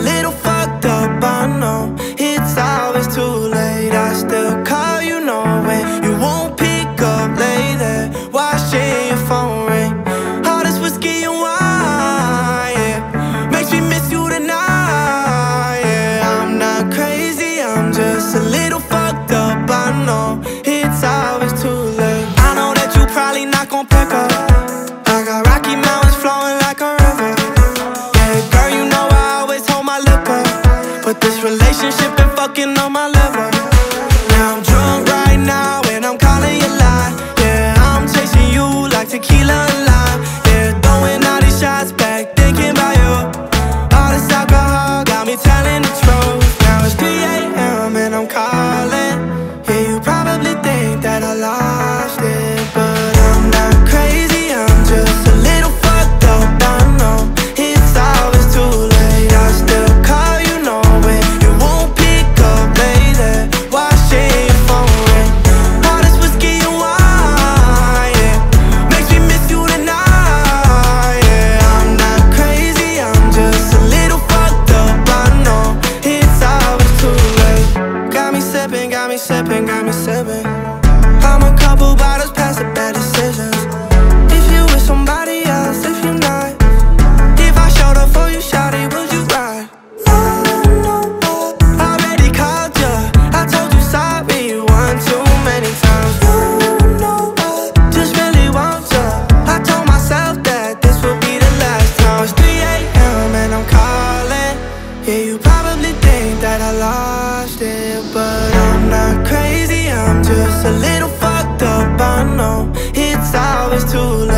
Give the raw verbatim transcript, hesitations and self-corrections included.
little fucked up, I know. It's always too late. I still call you knowing you won't pick up. Lay there, watching your phone ring. All this whiskey and wine, yeah, makes me miss you tonight, yeah. I'm not crazy, I'm just a little fucked up, I know. It's always too late. I know that you probably not gon' pick up. I got Rocky Mountains flowing like a river. Yeah, girl, you know I always hold my liquor, but this relationship been fucking on my liver. Now I'm drunk right now and I'm calling you line. Yeah, I'm chasing you like tequila and lime. Yeah, throwing all these shots back, thinking about you. All this alcohol got me telling the truth. Now it's three A M and I'm calling. Yeah, you probably think that I lost it, but I'm not crazy, I'm just a little fucked up, I know. It's always too late. I still call you knowing you won't pick up. Lay there, watching your phone ring. All this whiskey and wine, yeah, makes me miss you tonight, yeah. I'm not crazy, I'm just a little fucked up, I know. It's always too late. Got me sipping, got me sipping, got me sipping. I'm a couple bottles past the bad decisions. If you with somebody else, if you're not. If I showed up for you, shawty, would you ride? I know I already called ya. I told you sorry one too many times. You know I just really want ya. I told myself that this would be the last time. It's three A M and I'm calling. Yeah, you probably think that I lost it, but I'm not crazy, I'm just a little fucked up, I know. It's always too late.